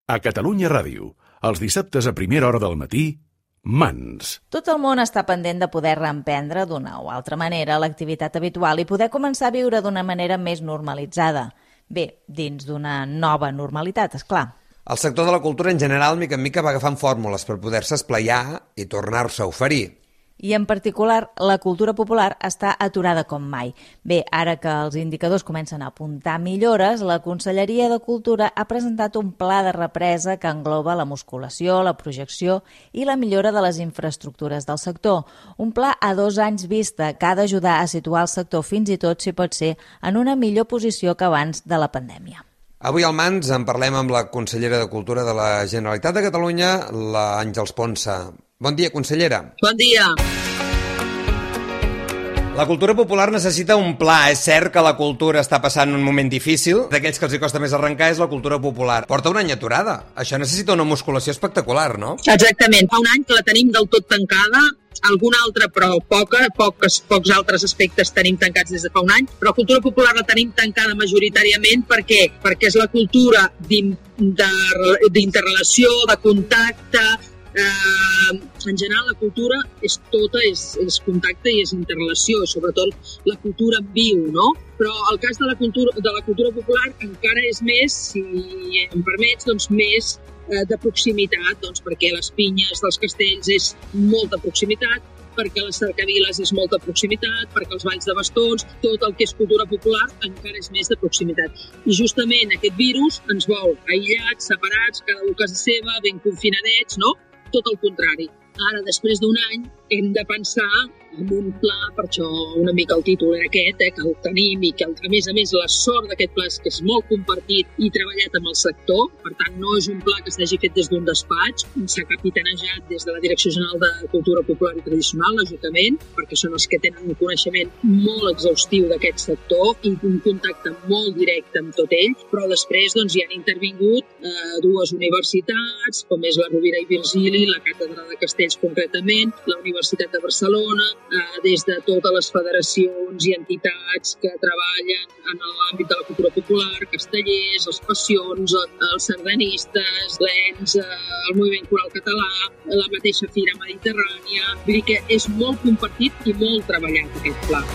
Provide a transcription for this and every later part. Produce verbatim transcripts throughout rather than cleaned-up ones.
A Catalunya Ràdio, els dissabtes a primera hora del matí, Mans. Tot el món està pendent de poder reemprendre d'una o altra manera l'activitat habitual i poder començar a viure d'una manera més normalitzada. Bé, dins d'una nova normalitat, és clar. El sector de la cultura en general, mica en mica, va agafant fórmules per poder-se esplaiar i tornar-se a oferir. I en particular, la cultura popular està aturada com mai. Bé, ara que els indicadors comencen a apuntar millores, la Conselleria de Cultura ha presentat un pla de represa que engloba la musculació, la projecció i la millora de les infraestructures del sector. Un pla a dos anys vista que ha d'ajudar a situar el sector fins i tot, si pot ser, en una millor posició que abans de la pandèmia. Avui al Mans en parlem amb la consellera de Cultura de la Generalitat de Catalunya, la Àngels Ponsa. Bon dia, consellera. Bon dia. La cultura popular necessita un pla. És cert que la cultura està passant un moment difícil. D'aquells que els hi costa més arrencar és la cultura popular. Porta un any aturada. Això necessita una musculació espectacular, no? Exactament. Fa un any que la tenim del tot tancada, alguna altra, però poca, pocs, pocs altres aspectes tenim tancats des de fa un any, però la cultura popular la tenim tancada majoritàriament. Per què? Perquè és la cultura d'interrelació, de contacte. Uh, en general la cultura és tota, és, és contacte i és interrelació, sobretot la cultura en viu, no? Però el cas de la cultura, de la cultura popular encara és més, si em permets, doncs més uh, de proximitat, doncs perquè les pinyes dels castells és molta proximitat, perquè les cercaviles és molta proximitat, perquè els balls de bastons, tot el que és cultura popular encara és més de proximitat. I justament aquest virus ens vol aïllats, separats, cada un a casa seva, ben confinadets, no? Tot el contrari. Ara, després d'un any, hem de pensar en un pla, per això una mica el títol era aquest, eh, que el tenim i que, a més a més, la sort d'aquest pla és que és molt compartit i treballat amb el sector. Per tant, no és un pla que s'hagi fet des d'un despatx, s'ha capitanejat des de la Direcció General de Cultura Popular i Tradicional, lògicament, perquè són els que tenen un coneixement molt exhaustiu d'aquest sector i un contacte molt directe amb tot ell, però després doncs, hi han intervingut eh, dues universitats, com és la Rovira i Virgili, la Càtedra de Castells concretament, la Universitat de Barcelona, eh, des de totes les federacions i entitats que treballen en l'àmbit de la cultura popular, castellers, els passions, els sardanistes, l'E N S, el Moviment Coral Català, la mateixa Fira Mediterrània. Vull dir que és molt compartit i molt treballat aquest pla.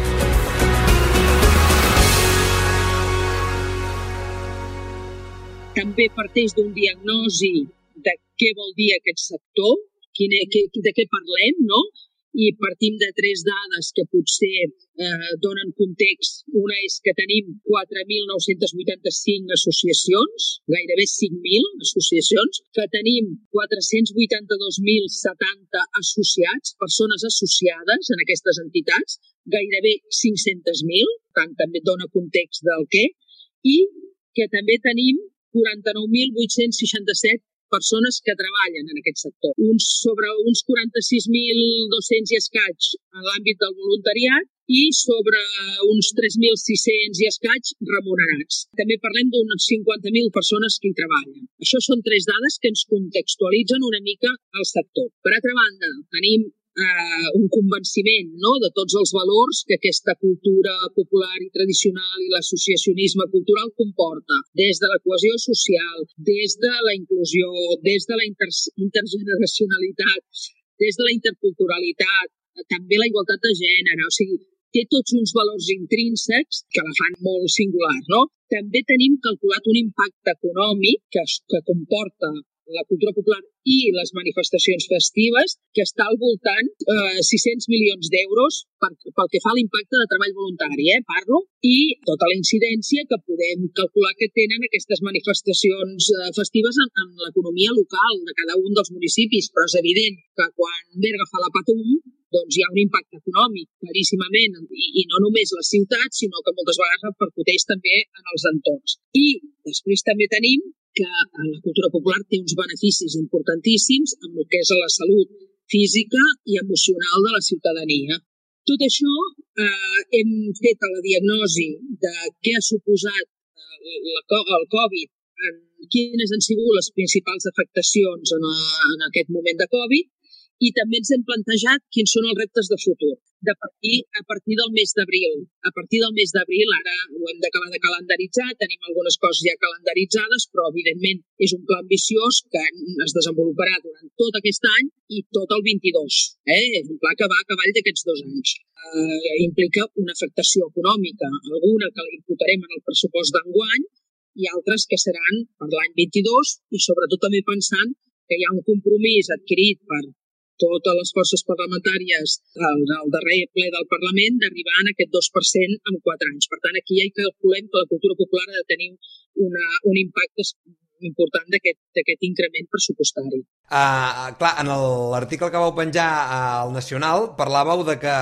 També parteix d'un diagnosi de què vol dir aquest sector, quin, que, de què parlem, no? I partim de tres dades que potser eh, donen context. Una és que tenim quatre mil nou-cents vuitanta-cinc associacions, gairebé cinc mil associacions, que tenim quatre-cents vuitanta-dos mil setanta associats, persones associades en aquestes entitats, gairebé cinc-cents mil, tant també dona context del què, i que també tenim quaranta-nou mil vuit-cents seixanta-set persones que treballen en aquest sector. Uns sobre uns quaranta-sis mil dos-cents i escaig en l'àmbit del voluntariat i sobre uns tres mil sis-cents i escaig remunerats. També parlem d'unes cinquanta mil persones que hi treballen. Això són tres dades que ens contextualitzen una mica el sector. Per altra banda, tenim Uh, un convenciment, no?, de tots els valors que aquesta cultura popular i tradicional i l'associacionisme cultural comporta, des de la cohesió social, des de la inclusió, des de la inter intergeneracionalitat, des de la interculturalitat, també la igualtat de gènere, o sigui, té tots uns valors intrínsecs que la fan molt singular, no? També tenim calculat un impacte econòmic que, que comporta la cultura popular i les manifestacions festives, que està al voltant eh, sis-cents milions d'euros pel que fa a l'impacte de treball voluntari, eh, parlo, i tota la incidència que podem calcular que tenen aquestes manifestacions eh, festives en, en l'economia local de cada un dels municipis, però és evident que quan Berga fa la Patum, doncs hi ha un impacte econòmic, claríssimament, i, i no només les ciutats, sinó que moltes vegades repercuteix també en els entorns. I després també tenim que la cultura popular té uns beneficis importantíssims amb el que és la salut física i emocional de la ciutadania. Tot això eh, hem fet la diagnosi de què ha suposat eh, el Covid, en quines han sigut les principals afectacions en, a, en aquest moment de Covid, i també ens hem plantejat quins són els reptes de futur. De partir, a partir del mes d'abril. A partir del mes d'abril, ara ho hem d'acabar de calendaritzar, tenim algunes coses ja calendaritzades, però evidentment és un pla ambiciós que es desenvoluparà durant tot aquest any i tot el vint-i-dos. Eh? És un pla que va a cavall d'aquests dos anys. Eh, implica una afectació econòmica, alguna que la imputarem en el pressupost d'enguany i altres que seran per l'any vint-i-dos i sobretot també pensant que hi ha un compromís adquirit per totes les forces parlamentàries al, al darrer ple del Parlament d'arribar a aquest dos per cent en quatre anys. Per tant, aquí ja hi calculem que la cultura popular ha de tenir una, un impacte important d'aquest increment pressupostari. Uh, clar, en l'article que vau penjar al Nacional parlàveu de que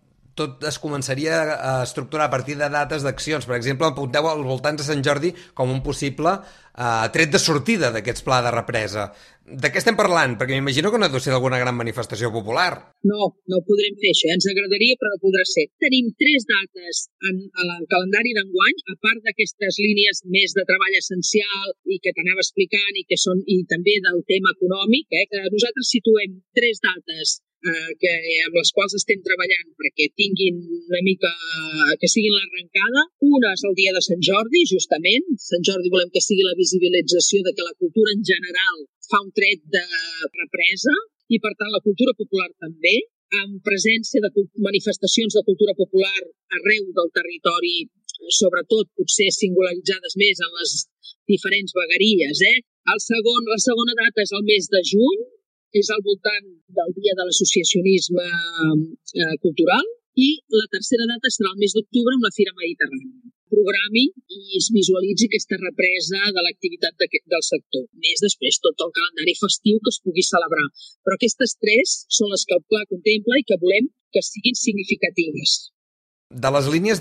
tot es començaria a estructurar a partir de dates d'accions. Per exemple, apunteu als voltants de Sant Jordi com un possible uh, tret de sortida d'aquests pla de represa. De què estem parlant? Perquè m'imagino que no deu ser d'alguna gran manifestació popular. No, no podrem fer això. Ens agradaria, però no podrà ser. Tenim tres dates en, en el calendari d'enguany, a part d'aquestes línies més de treball essencial i que t'anava explicant i que són i també del tema econòmic, eh, que nosaltres situem tres dates Eh, que, amb les quals estem treballant perquè tinguin una mica, que siguin l'arrencada. Una és el dia de Sant Jordi, justament. Sant Jordi volem que sigui la visibilització de que la cultura en general fa un tret de represa i, per tant, la cultura popular també, amb presència de manifestacions de cultura popular arreu del territori, sobretot potser singularitzades més en les diferents vegueries. Eh? El segon, la segona data és el mes de juny, és al voltant del dia de l'associacionisme eh, cultural, i la tercera data serà el mes d'octubre amb la Fira Mediterrània. Programi i es visualitzi aquesta represa de l'activitat del sector. Més després tot el calendari festiu que es pugui celebrar. Però aquestes tres són les que el pla contempla i que volem que siguin significatives. De les línies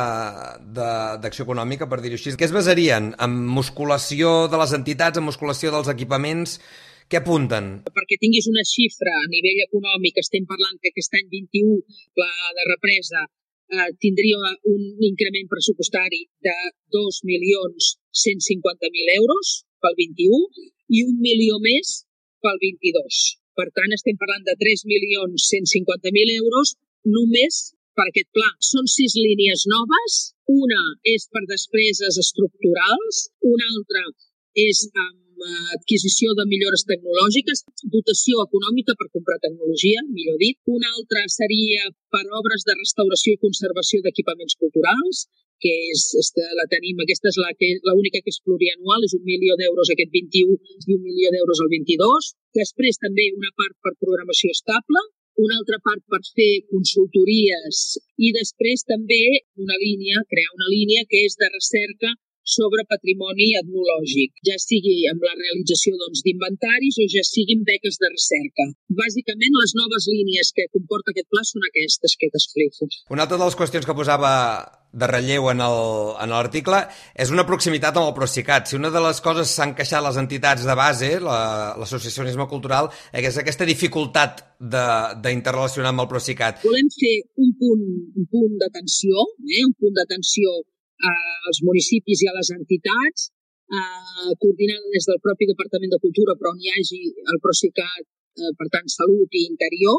d'acció econòmica, per dir-ho així, què es basarien? En musculació de les entitats, en musculació dels equipaments? Què apunten? Perquè tinguis una xifra a nivell econòmic, estem parlant que aquest any vint-i-u, pla de represa, eh, tindria un increment pressupostari de dos milions cent cinquanta mil euros pel vint-i-u i un milió més pel vint-i-dos. Per tant, estem parlant de tres milions cent cinquanta mil euros només per aquest pla. Són sis línies noves. Una és per despeses estructurals, una altra és amb adquisició de millores tecnològiques, dotació econòmica per comprar tecnologia, millor dit. Una altra seria per obres de restauració i conservació d'equipaments culturals, que és, la tenim, aquesta és l'única que és plurianual, és un milió d'euros aquest vint-i-u i un milió d'euros el vint-i-dos. Després també una part per programació estable, una altra part per fer consultories i després també una línia, crear una línia que és de recerca sobre patrimoni etnològic, ja sigui amb la realització doncs, d'inventaris o ja siguin beques de recerca. Bàsicament, les noves línies que comporta aquest pla són aquestes que t'explico. Una altra de les qüestions que posava de relleu en l'article és una proximitat amb el Procicat. Si una de les coses s'han queixat les entitats de base, l'associacionisme cultural, és aquesta dificultat d'interrelacionar amb el Procicat. Volem fer un punt, un punt d'atenció, eh? un punt d'atenció als municipis i a les entitats, eh, coordinada des del propi Departament de Cultura, però on hi hagi el Procicat, eh, per tant, Salut i Interior,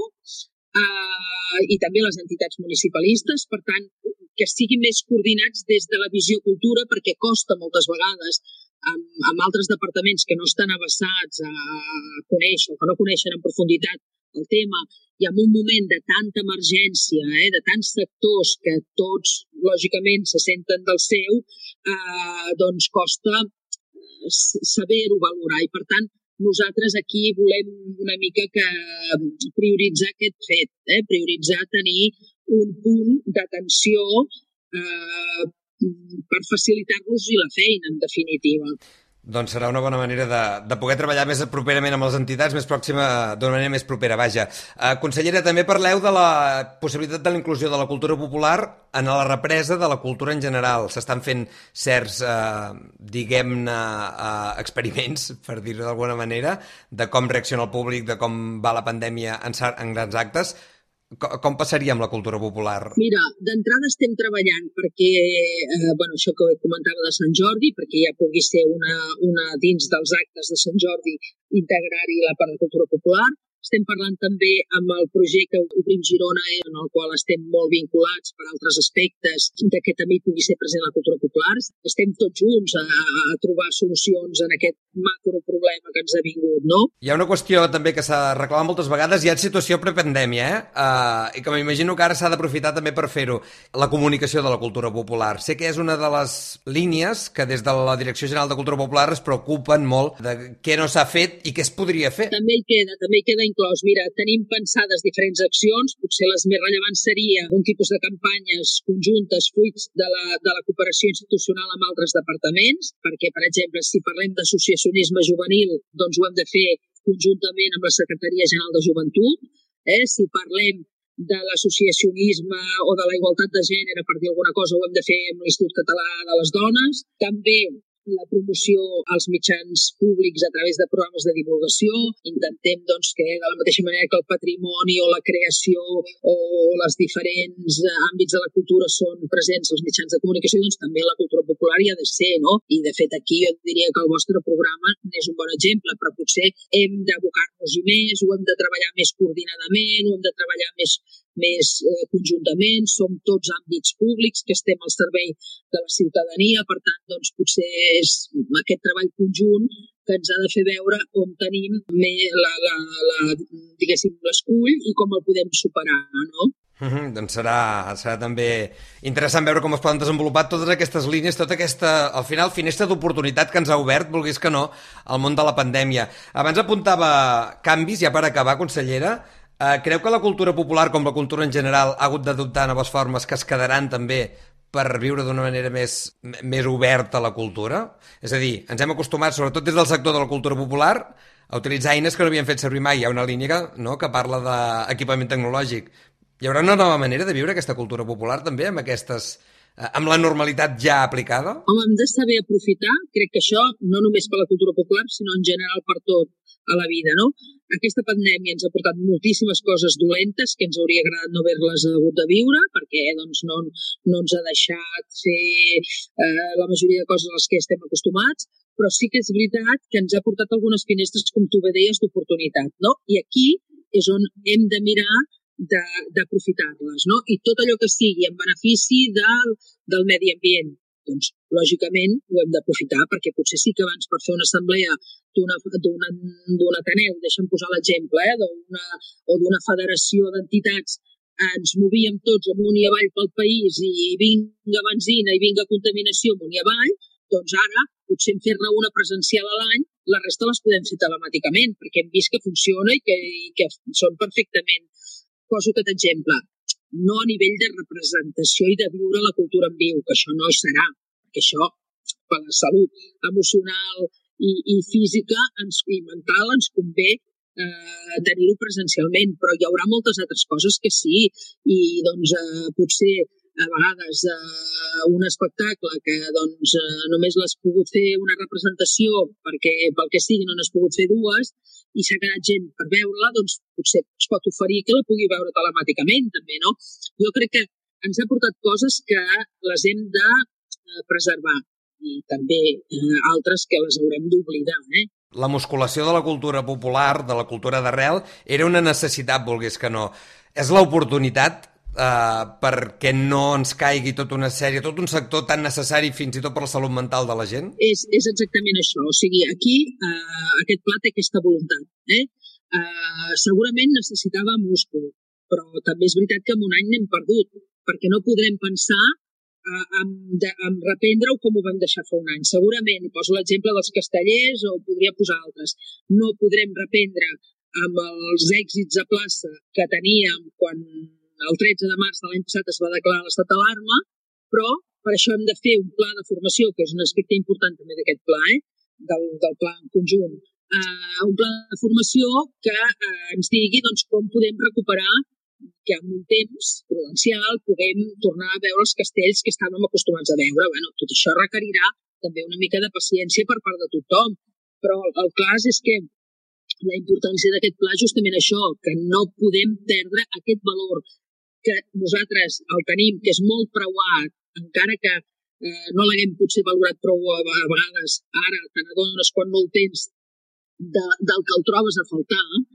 eh, i també les entitats municipalistes, per tant, que siguin més coordinats des de la visió cultura, perquè costa moltes vegades amb, amb altres departaments que no estan avesats a conèixer o que no coneixen en profunditat el tema, i en un moment de tanta emergència, eh, de tants sectors que tots, lògicament, se senten del seu, eh, doncs costa saber-ho valorar. I, per tant, nosaltres aquí volem una mica que prioritzar aquest fet, eh, prioritzar tenir un punt d'atenció eh, per facilitar-los la feina, en definitiva. Doncs serà una bona manera de, de poder treballar més properament amb les entitats, més pròxima, d'una manera més propera, vaja. Uh, consellera, també parleu de la possibilitat de la inclusió de la cultura popular en la represa de la cultura en general. S'estan fent certs, uh, diguem-ne, uh, experiments, per dir-ho d'alguna manera, de com reacciona el públic, de com va la pandèmia en, en grans actes. Com passaria amb la cultura popular? Mira, d'entrada estem treballant perquè, eh, bueno, això que comentava de Sant Jordi, perquè ja pugui ser una, una dins dels actes de Sant Jordi integrar-hi la part de cultura popular. Estem parlant també amb el projecte Obrim Girona, en el qual estem molt vinculats per altres aspectes de que també pugui ser present la cultura popular. Estem tots junts a, a trobar solucions en aquest macroproblema que ens ha vingut, no? Hi ha una qüestió també que s'ha reclamat moltes vegades, hi ha situació prepandèmia, eh? Uh, i que m'imagino que ara s'ha d'aprofitar també per fer-ho, la comunicació de la cultura popular. Sé que és una de les línies que des de la Direcció General de Cultura Popular es preocupen molt de què no s'ha fet i què es podria fer. També hi queda, també hi queda inclòs. Mira, tenim pensades diferents accions, potser les més rellevants seria un tipus de campanyes conjuntes fruits de la, de la cooperació institucional amb altres departaments, perquè, per exemple, si parlem d'associacionisme juvenil, doncs ho hem de fer conjuntament amb la Secretaria General de Joventut. Eh? Si parlem de l'associacionisme o de la igualtat de gènere, per dir alguna cosa, ho hem de fer amb l'Institut Català de les Dones. També la promoció als mitjans públics a través de programes de divulgació. Intentem doncs, que de la mateixa manera que el patrimoni o la creació o les diferents àmbits de la cultura són presents als mitjans de comunicació, doncs també la cultura popular hi ha de ser, no? I de fet aquí jo diria que el vostre programa és un bon exemple, però potser hem d'abocar-nos-hi més, ho hem de treballar més coordinadament, ho hem de treballar més més eh, conjuntament, som tots àmbits públics que estem al servei de la ciutadania, per tant, doncs, potser és aquest treball conjunt que ens ha de fer veure on tenim la, la, la, diguéssim, l'escull i com el podem superar, no? Mm-hmm, doncs serà, serà també interessant veure com es poden desenvolupar totes aquestes línies, tota aquesta, al final, finestra d'oportunitat que ens ha obert, vulguis que no, al món de la pandèmia. Abans apuntava canvis, ja per acabar, consellera. Uh, creu que la cultura popular, com la cultura en general, ha hagut d'adoptar noves formes que es quedaran també per viure d'una manera més, més oberta a la cultura? És a dir, ens hem acostumat, sobretot des del sector de la cultura popular, a utilitzar eines que no havíem fet servir mai. Hi ha una línia que, no, que parla d'equipament tecnològic. Hi haurà una nova manera de viure aquesta cultura popular també amb aquestes, amb la normalitat ja aplicada? Home, hem de saber aprofitar, crec que això no només per la cultura popular, sinó en general per tot a la vida, no? Aquesta pandèmia ens ha portat moltíssimes coses dolentes que ens hauria agradat no haver-les hagut de viure perquè doncs, no, no ens ha deixat fer eh, la majoria de coses a les que estem acostumats, però sí que és veritat que ens ha portat algunes finestres, com tu bé deies, d'oportunitat, no? I aquí és on hem de mirar d'aprofitar-les, no? I tot allò que sigui en benefici del, del medi ambient, doncs, lògicament, ho hem d'aprofitar, perquè potser sí que abans per fer una assemblea d'un Ateneu, deixa'm posar l'exemple, eh, o d'una federació d'entitats, ens movíem tots amunt i avall pel país i vinga benzina i vinga contaminació amunt i avall, doncs ara, potser en fer-ne una presencial a l'any, la resta les podem fer telemàticament, perquè hem vist que funciona i que, i que són perfectament. Poso aquest exemple. No a nivell de representació i de viure la cultura en viu, que això no hi serà, perquè això, per la salut emocional i, i física ens, i mental ens convé eh, tenir-ho presencialment, però hi haurà moltes altres coses que sí, i doncs eh, potser a vegades eh, un espectacle que doncs, eh, només l'has pogut fer una representació perquè pel que sigui no n'has pogut fer dues i s'ha quedat gent per veure-la, doncs potser es pot oferir que la pugui veure telemàticament també, no? Jo crec que ens ha portat coses que les hem de eh, preservar i també eh, altres que les haurem d'oblidar, eh? La musculació de la cultura popular, de la cultura d'arrel, era una necessitat, volgués que no. És l'oportunitat Uh, perquè no ens caigui tota una sèrie, tot un sector tan necessari fins i tot per la salut mental de la gent? És, és exactament això. O sigui, aquí uh, aquest pla té aquesta voluntat. Eh? Uh, segurament necessitava múscul, però també és veritat que en un any n'hem perdut, perquè no podrem pensar uh, en, de, en reprendre-ho com ho vam deixar fa un any. Segurament, i poso l'exemple dels castellers o podria posar altres, no podrem reprendre amb els èxits a plaça que teníem quan el tretze de març de l'any passat es va declarar l'estat d'alarma, però per això hem de fer un pla de formació, que és un aspecte important també d'aquest pla, eh? del, del pla en conjunt, uh, un pla de formació que uh, ens digui doncs, com podem recuperar que en un temps prudencial puguem tornar a veure els castells que estàvem acostumats a veure. Bueno, tot això requerirà també una mica de paciència per part de tothom, però el, el cas és que la importància d'aquest pla és justament això, que no podem perdre aquest valor que nosaltres el tenim, que és molt preuat, encara que eh, no l'haguem potser valorat prou a, a vegades, ara te n'adones quan no el tens de, del que el trobes a faltar,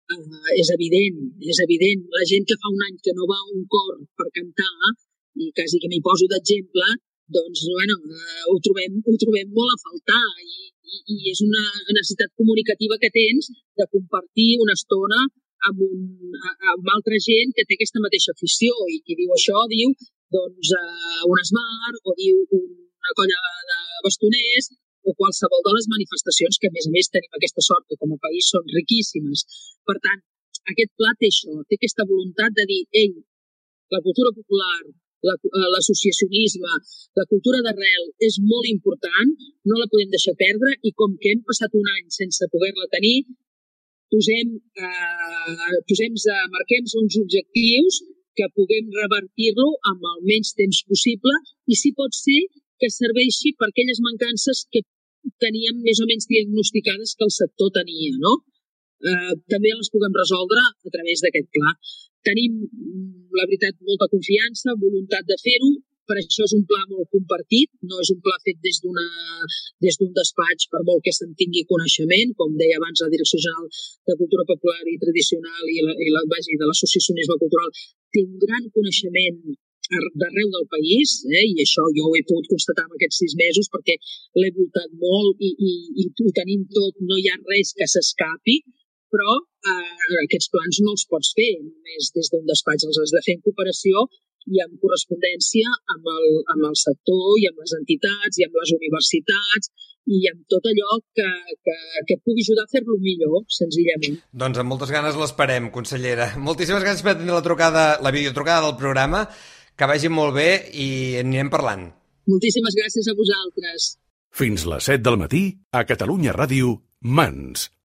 uh, és evident, és evident. La gent que fa un any que no va a un cor per cantar, i quasi que m'hi poso d'exemple, doncs, bueno, uh, ho, trobem, ho trobem molt a faltar, i, i, i és una necessitat comunicativa que tens de compartir una estona amb, un, amb altra gent que té aquesta mateixa afició, i qui diu això diu doncs, uh, un esmar, o diu una colla de bastoners, o qualsevol de les manifestacions, que a més a més tenim aquesta sort que com a país són riquíssimes. Per tant, aquest pla té això, té aquesta voluntat de dir, ei, la cultura popular, l'associacionisme, la cultura d'arrel és molt important, no la podem deixar perdre, i com que hem passat un any sense poder-la tenir, posem, eh, posem marquem uns objectius que puguem revertir-lo amb el menys temps possible, i si pot ser que serveixi per aquelles mancances que teníem més o menys diagnosticades que el sector tenia, no? Eh, també les puguem resoldre a través d'aquest pla. Tenim, la veritat, molta confiança, voluntat de fer-ho, per això és un pla molt compartit, no és un pla fet des d'una des d'un despatx, per molt que se'n tingui coneixement, com deia abans la Direcció General de Cultura Popular i Tradicional i la, i la base de l'associacionisme cultural té un gran coneixement d'arreu del país, eh? I això jo ho he pogut constatar en aquests sis mesos perquè l'he voltat molt i, i, i ho tenim tot, no hi ha res que s'escapi, però eh, aquests plans no els pots fer només des d'un despatx, els has de fer en cooperació i en correspondència amb el, amb el sector i amb les entitats i amb les universitats i amb tot allò que, que, que et pugui ajudar a fer-lo millor, senzillament. Doncs amb moltes ganes l'esperem, consellera. Moltíssimes gràcies per atendre la trucada, la videotrucada del programa, que vagi molt bé i anirem parlant. Moltíssimes gràcies a vosaltres. Fins les set del matí, a Catalunya Ràdio, Mans,